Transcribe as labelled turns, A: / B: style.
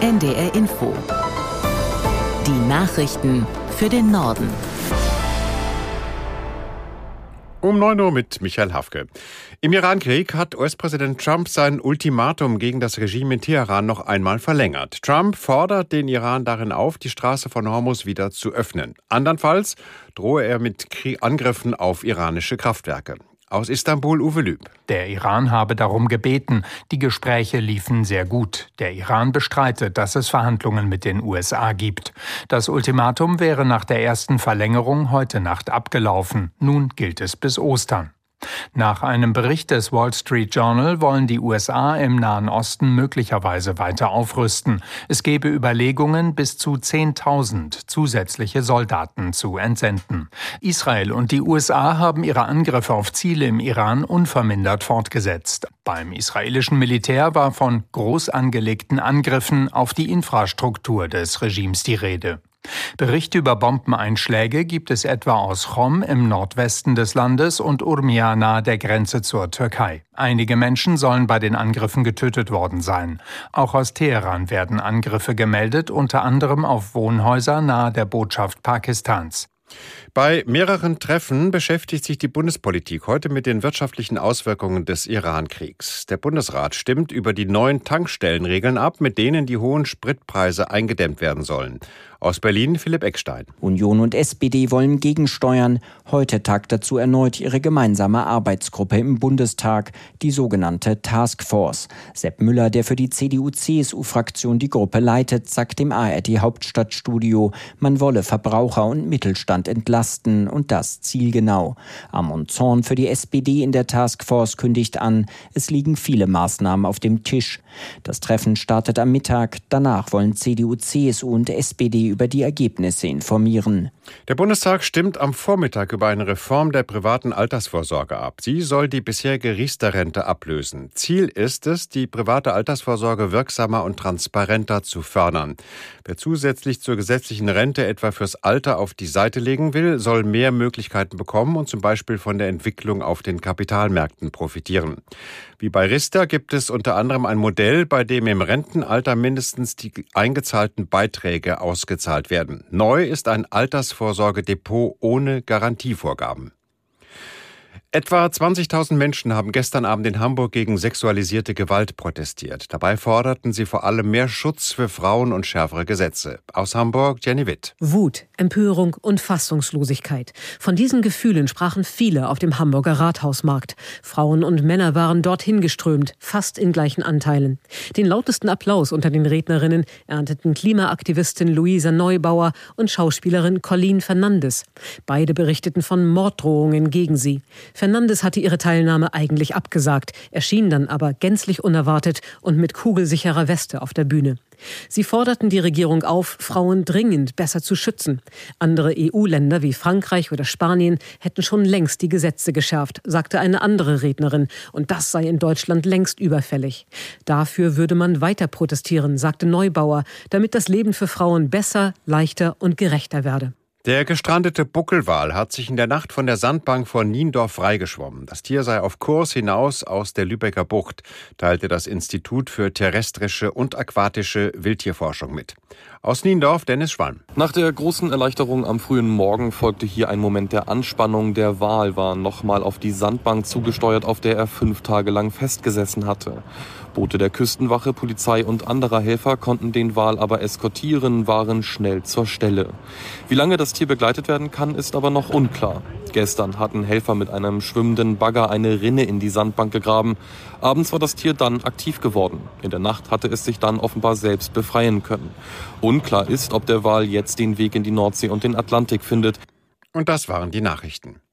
A: NDR Info. Die Nachrichten für den Norden.
B: Um 9 Uhr mit Michael Hafke. Im Irankrieg hat US-Präsident Trump sein Ultimatum gegen das Regime in Teheran noch einmal verlängert. Trump fordert den Iran darin auf, die Straße von Hormuz wieder zu öffnen. Andernfalls drohe er mit Angriffen auf iranische Kraftwerke. Aus Istanbul, Uwe Lüb.
C: Der Iran habe darum gebeten. Die Gespräche liefen sehr gut. Der Iran bestreitet, dass es Verhandlungen mit den USA gibt. Das Ultimatum wäre nach der ersten Verlängerung heute Nacht abgelaufen. Nun gilt es bis Ostern. Nach einem Bericht des Wall Street Journal wollen die USA im Nahen Osten möglicherweise weiter aufrüsten. Es gebe Überlegungen, bis zu 10.000 zusätzliche Soldaten zu entsenden. Israel und die USA haben ihre Angriffe auf Ziele im Iran unvermindert fortgesetzt. Beim israelischen Militär war von groß angelegten Angriffen auf die Infrastruktur des Regimes die Rede. Berichte über Bombeneinschläge gibt es etwa aus Chom im Nordwesten des Landes und Urmia nahe der Grenze zur Türkei. Einige Menschen sollen bei den Angriffen getötet worden sein. Auch aus Teheran werden Angriffe gemeldet, unter anderem auf Wohnhäuser nahe der Botschaft Pakistans.
B: Bei mehreren Treffen beschäftigt sich die Bundespolitik heute mit den wirtschaftlichen Auswirkungen des Iran-Kriegs. Der Bundesrat stimmt über die neuen Tankstellenregeln ab, mit denen die hohen Spritpreise eingedämmt werden sollen. Aus Berlin Philipp Eckstein.
D: Union und SPD wollen gegensteuern. Heute tagt dazu erneut ihre gemeinsame Arbeitsgruppe im Bundestag, die sogenannte Taskforce. Sepp Müller, der für die CDU-CSU-Fraktion die Gruppe leitet, sagt dem ARD-Hauptstadtstudio, man wolle Verbraucher und Mittelstand entlasten und das zielgenau. Amon Zorn für die SPD in der Taskforce kündigt an, es liegen viele Maßnahmen auf dem Tisch. Das Treffen startet am Mittag. Danach wollen CDU, CSU und SPD über die Ergebnisse informieren.
B: Der Bundestag stimmt am Vormittag über eine Reform der privaten Altersvorsorge ab. Sie soll die bisherige Riester-Rente ablösen. Ziel ist es, die private Altersvorsorge wirksamer und transparenter zu fördern. Wer zusätzlich zur gesetzlichen Rente etwa fürs Alter auf die Seite legen will, soll mehr Möglichkeiten bekommen und zum Beispiel von der Entwicklung auf den Kapitalmärkten profitieren. Wie bei Riester gibt es unter anderem ein Modell, bei dem im Rentenalter mindestens die eingezahlten Beiträge ausgezahlt werden. Neu ist ein Altersvorsorgedepot ohne Garantievorgaben. Etwa 20.000 Menschen haben gestern Abend in Hamburg gegen sexualisierte Gewalt protestiert. Dabei forderten sie vor allem mehr Schutz für Frauen und schärfere Gesetze. Aus Hamburg, Jenny Witt.
E: Wut, Empörung und Fassungslosigkeit. Von diesen Gefühlen sprachen viele auf dem Hamburger Rathausmarkt. Frauen und Männer waren dorthin geströmt, fast in gleichen Anteilen. Den lautesten Applaus unter den Rednerinnen ernteten Klimaaktivistin Luisa Neubauer und Schauspielerin Colleen Fernandes. Beide berichteten von Morddrohungen gegen sie. Fernandes hatte ihre Teilnahme eigentlich abgesagt, erschien dann aber gänzlich unerwartet und mit kugelsicherer Weste auf der Bühne. Sie forderten die Regierung auf, Frauen dringend besser zu schützen. Andere EU-Länder wie Frankreich oder Spanien hätten schon längst die Gesetze geschärft, sagte eine andere Rednerin. Und das sei in Deutschland längst überfällig. Dafür würde man weiter protestieren, sagte Neubauer, damit das Leben für Frauen besser, leichter und gerechter werde.
B: Der gestrandete Buckelwal hat sich in der Nacht von der Sandbank vor Niendorf freigeschwommen. Das Tier sei auf Kurs hinaus aus der Lübecker Bucht, teilte das Institut für terrestrische und aquatische Wildtierforschung mit. Aus Niendorf, Dennis Schwalm.
F: Nach der großen Erleichterung am frühen Morgen folgte hier ein Moment der Anspannung. Der Wal war nochmal auf die Sandbank zugesteuert, auf der er 5 Tage lang festgesessen hatte. Boote der Küstenwache, Polizei und anderer Helfer konnten den Wal aber eskortieren, waren schnell zur Stelle. Wie lange das Tier begleitet werden kann, ist aber noch unklar. Gestern hatten Helfer mit einem schwimmenden Bagger eine Rinne in die Sandbank gegraben. Abends war das Tier dann aktiv geworden. In der Nacht hatte es sich dann offenbar selbst befreien können. Unklar ist, ob der Wal jetzt den Weg in die Nordsee und den Atlantik findet.
B: Und das waren die Nachrichten.